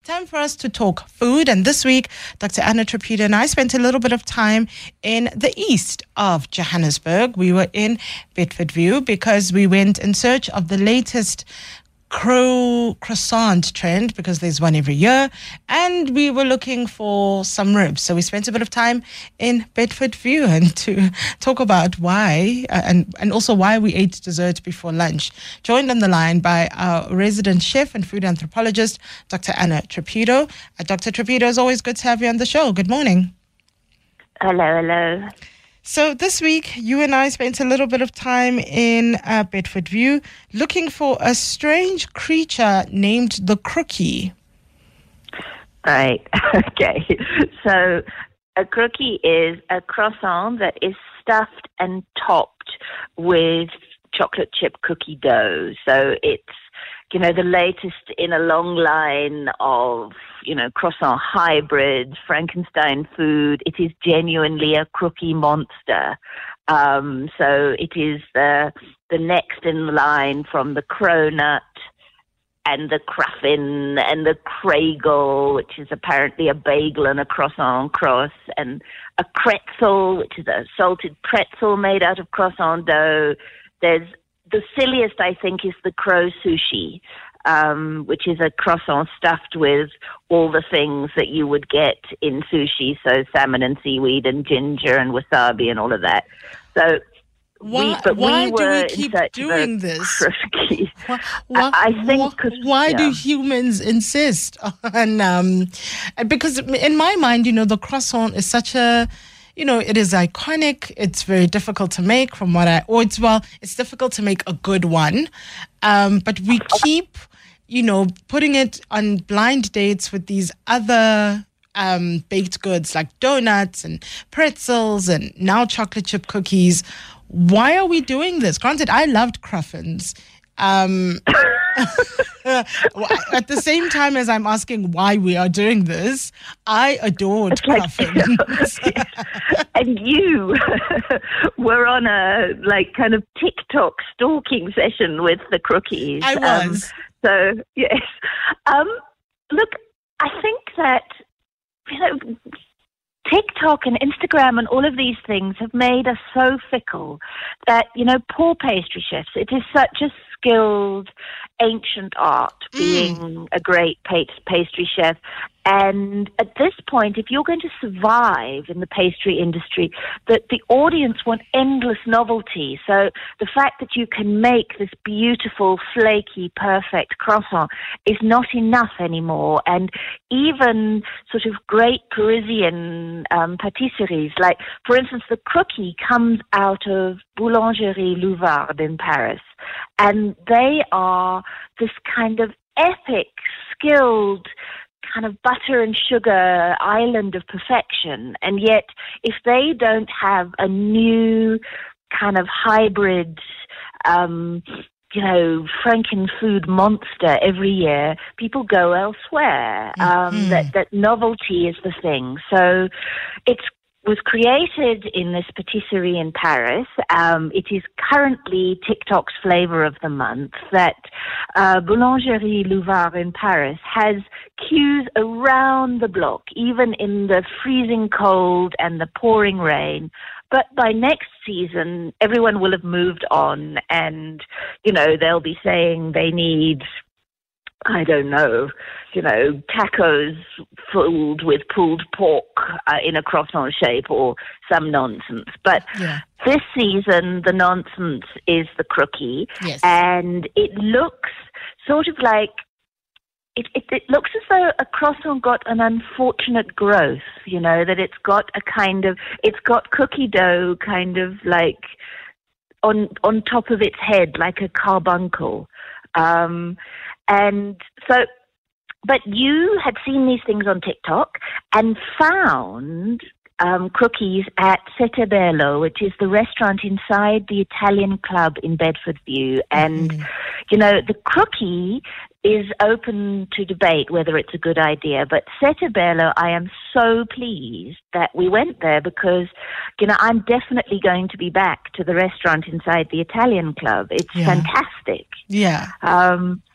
Time for us to talk food, and this week, Dr. Anna Trapedo and I spent a little bit of time in the east of Johannesburg. We were in Bedfordview because we went in search of the latest croissant trend, because there's one every year, and we were looking for some ribs. So we spent a bit of time in Bedfordview and to talk about why and also why we ate dessert before lunch. Joined on the line by our resident chef and food anthropologist, Dr. Anna Trapedo. Dr. Trapedo, it's always good to have you on the show. Good morning. Hello. So this week, you and I spent a little bit of time in Bedfordview looking for a strange creature named the crookie. Right. Okay. So a crookie is a croissant that is stuffed and topped with chocolate chip cookie dough. So it's, the latest in a long line of, croissant hybrids, Frankenstein food. It is genuinely a crookie monster. So it is the next in line from the cronut and the craffin and the kragel, which is apparently a bagel and a croissant cross, and a kretzel, which is a salted pretzel made out of croissant dough. There's the silliest, I think, is the crow sushi, which is a croissant stuffed with all the things that you would get in sushi, so salmon and seaweed and ginger and wasabi and all of that. So why do we keep doing this? Why do humans insist on? Because in my mind, the croissant is such a, it is iconic. It's very difficult to make it's difficult to make a good one. But we keep, putting it on blind dates with these other baked goods like donuts and pretzels and now chocolate chip cookies. Why are we doing this? Granted, I loved cruffins. At the same time as I'm asking why we are doing this, I adored cruffins. And you were on a kind of TikTok stalking session with the crookies. I was. So yes, look, I think that TikTok and Instagram and all of these things have made us so fickle that, poor pastry chefs, it is such a skilled, ancient art being a great pastry chef. And at this point, if you're going to survive in the pastry industry, that the audience want endless novelty. So the fact that you can make this beautiful, flaky, perfect croissant is not enough anymore. And even sort of great Parisian patisseries, like, for instance, the crookie comes out of Boulangerie Louvard in Paris. And they are this kind of epic, skilled, kind of butter and sugar island of perfection. And yet, if they don't have a new kind of hybrid, Frankenfood monster every year, people go elsewhere. That novelty is the thing. So it was created in this patisserie in Paris. It is currently TikTok's flavor of the month. That Boulangerie Louvard in Paris has queues around the block, even in the freezing cold and the pouring rain. But by next season, everyone will have moved on, and, they'll be saying they need, I don't know, tacos filled with pulled pork in a croissant shape or some nonsense. But this season, the nonsense is the crookie. Yes. And it looks sort of like, it looks as though a croissant got an unfortunate growth, that it's got it's got cookie dough kind of like on top of its head, like a carbuncle. And so, but you had seen these things on TikTok and found crookies at Sette Bello, which is the restaurant inside the Italian club in Bedfordview. And, the crookie is open to debate whether it's a good idea. But Sette Bello, I am so pleased that we went there because, I'm definitely going to be back to the restaurant inside the Italian club. It's fantastic. Yeah.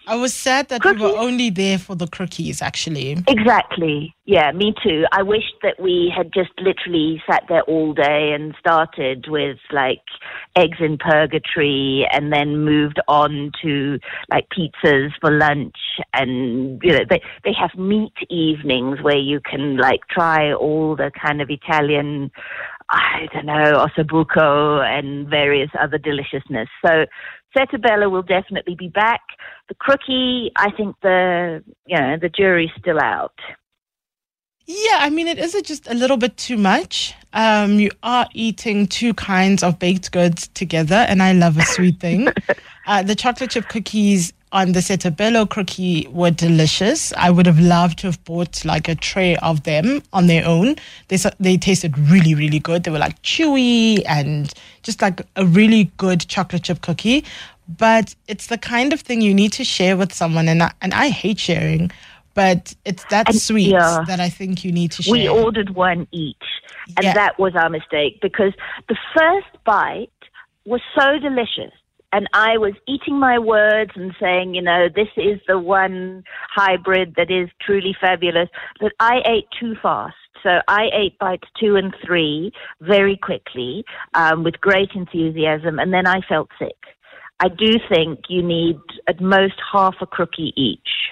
I was sad that we were only there for the crookies, actually. Exactly. Yeah, me too. I wish that we had just literally sat there all day and started with like eggs in purgatory and then moved on to like pizzas for lunch. And, you know, they have meat evenings where you can like try all the kind of Italian, I don't know, ossobuco and various other deliciousness. So Settebello will definitely be back. The crookie, I think the jury's still out. Yeah, I mean, it is just a little bit too much. You are eating two kinds of baked goods together, and I love a sweet thing. The chocolate chip cookies on the Settebello crookie were delicious. I would have loved to have bought like a tray of them on their own. They tasted really, really good. They were like chewy and just like a really good chocolate chip cookie. But it's the kind of thing you need to share with someone, and I hate sharing. But it's that sweet that I think you need to share. We ordered one each, and that was our mistake because the first bite was so delicious. And I was eating my words and saying, you know, this is the one hybrid that is truly fabulous, that I ate too fast. So I ate bites 2 and 3 very quickly with great enthusiasm, and then I felt sick. I do think you need at most half a crookie each.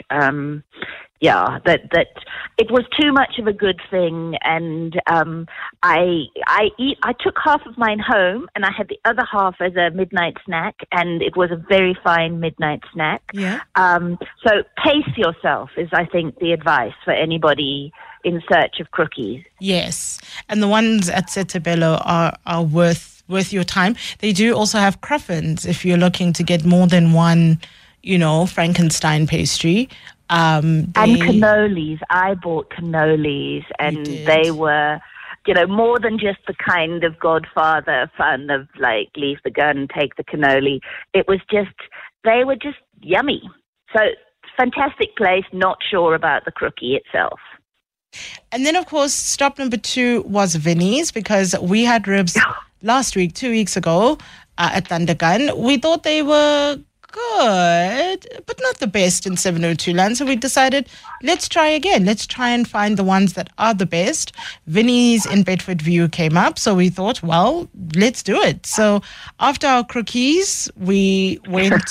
That it was too much of a good thing, and I took half of mine home, and I had the other half as a midnight snack, and it was a very fine midnight snack. Yeah. So pace yourself is, I think, the advice for anybody in search of crookies. Yes, and the ones at Settebello are worth your time. They do also have cruffins if you're looking to get more than one, you know, Frankenstein pastry. And cannolis. I bought cannolis, and they were, you know, more than just the kind of Godfather fun of like leave the gun, take the cannoli. It was just, they were just yummy. So fantastic place. Not sure about the crookie itself. And then, of course, stop number 2 was Vinnie's, because we had ribs last week, 2 weeks ago, at Thundergun. We thought they were good, but not the best in 702 land. So we decided, let's try again. Let's try and find the ones that are the best. Vinnie's in Bedford View came up, so we thought, well, let's do it. So after our crookies, we went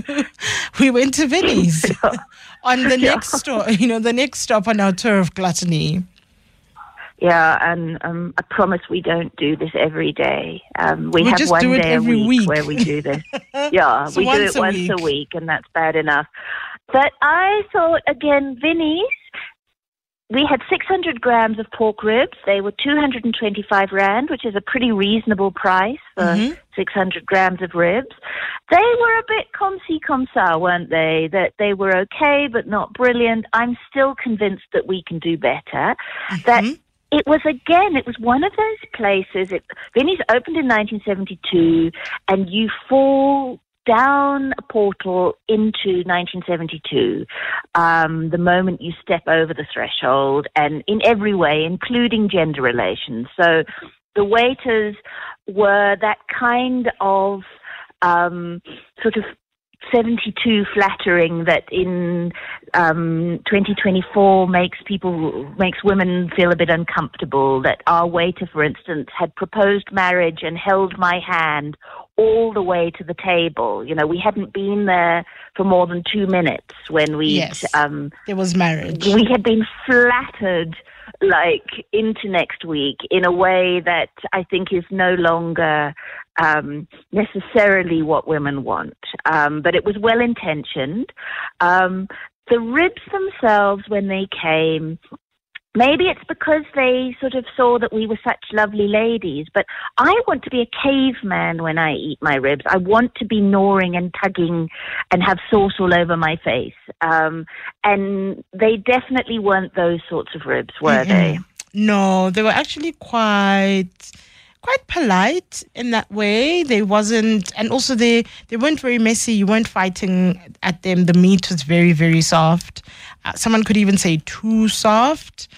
to Vinnie's on the next store, you know, the next stop on our tour of gluttony. Yeah, and I promise we don't do this every day. We have just one do it day every a week where we do this. Yeah, so we do it once a week, and that's bad enough. But I thought, again, Vinnie's, we had 600 grams of pork ribs. They were 225 rand, which is a pretty reasonable price for 600 grams of ribs. They were a bit comme ci, comme ça, weren't they? That they were okay, but not brilliant. I'm still convinced that we can do better. That it was one of those places. Vinnie's opened in 1972, and you fall down a portal into 1972 the moment you step over the threshold, and in every way, including gender relations. So the waiters were that kind of sort of 72 flattering that in 2024 makes women feel a bit uncomfortable. That our waiter, for instance, had proposed marriage and held my hand all the way to the table. You know, we hadn't been there for more than 2 minutes when there was marriage. We had been flattered like into next week in a way that I think is no longer necessarily what women want. But it was well intentioned. The ribs themselves, when they came, maybe it's because they sort of saw that we were such lovely ladies, but I want to be a caveman when I eat my ribs. I want to be gnawing and tugging and have sauce all over my face. And they definitely weren't those sorts of ribs, were they? No, they were actually quite polite in that way. They wasn't, and also they weren't very messy. You weren't fighting at them. The meat was very, very soft. Someone could even say too soft.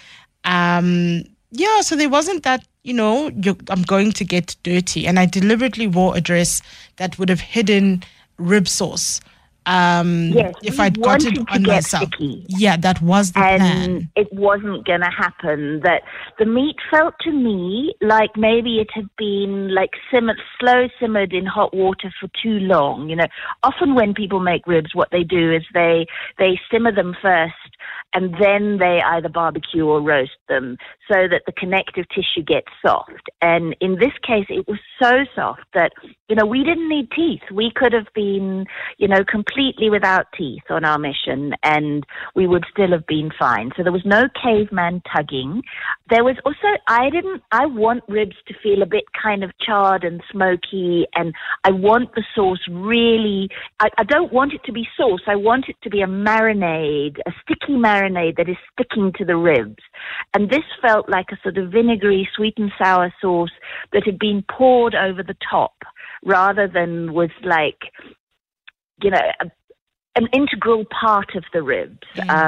So there wasn't that, you know, I'm going to get dirty. And I deliberately wore a dress that would have hidden rib sauce Yes, if we I'd got it wanted to on get myself. sticky. Yeah, that was the And plan. it wasn't going to happen. That the meat felt to me like maybe it had been like slow simmered in hot water for too long. You know, often when people make ribs, what they do is they simmer them first, and then they either barbecue or roast them so that the connective tissue gets soft. And in this case, it was so soft that, you know, we didn't need teeth. We could have been, you know, completely without teeth on our mission, and we would still have been fine. So there was no caveman tugging. There was also, I want ribs to feel a bit kind of charred and smoky, and I want the sauce really, I don't want it to be sauce. I want it to be a marinade, a sticky marinade that is sticking to the ribs. And this felt like a sort of vinegary, sweet and sour sauce that had been poured over the top rather than was like, you know, an integral part of the ribs.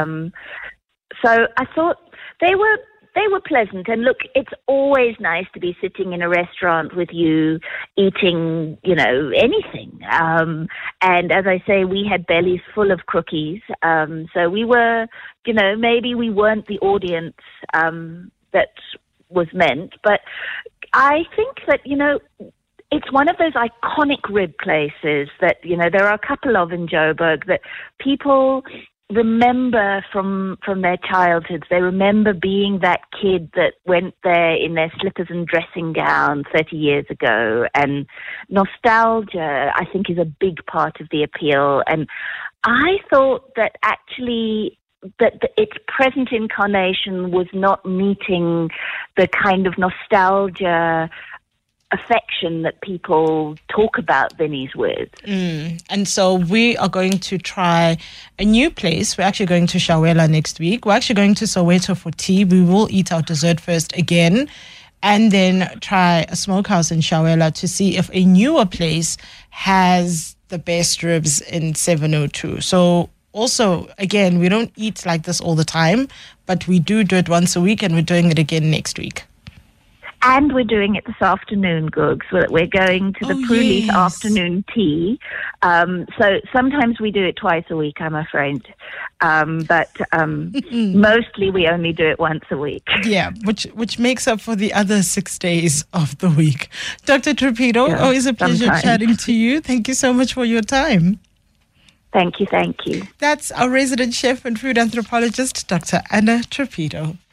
So I thought they were pleasant. And look, it's always nice to be sitting in a restaurant with you eating, you know, anything. And as I say, we had bellies full of crookies. So we were, you know, maybe we weren't the audience that was meant. But I think that, you know, it's one of those iconic rib places that, you know, there are a couple of in Joburg that people remember from their childhoods. They remember being that kid that went there in their slippers and dressing gown 30 years ago. And nostalgia, I think, is a big part of the appeal. And I thought that actually that its present incarnation was not meeting the kind of nostalgia affection that people talk about Vinnie's with. And so we are going to try a new place. We're actually going to Shawela next week. We're actually going to Soweto for tea. We will eat our dessert first again, and then try a smokehouse in Shawela to see if a newer place has the best ribs in 702. So also, again, we don't eat like this all the time, but we do it once a week, and we're doing it again next week. And we're doing it this afternoon, Googs. We're going to the Pruleaf afternoon tea. So sometimes we do it twice a week, I'm afraid. But mostly we only do it once a week. Yeah, which makes up for the other 6 days of the week. Dr. Trapido, always a pleasure chatting to you. Thank you so much for your time. Thank you. That's our resident chef and food anthropologist, Dr. Anna Trapido.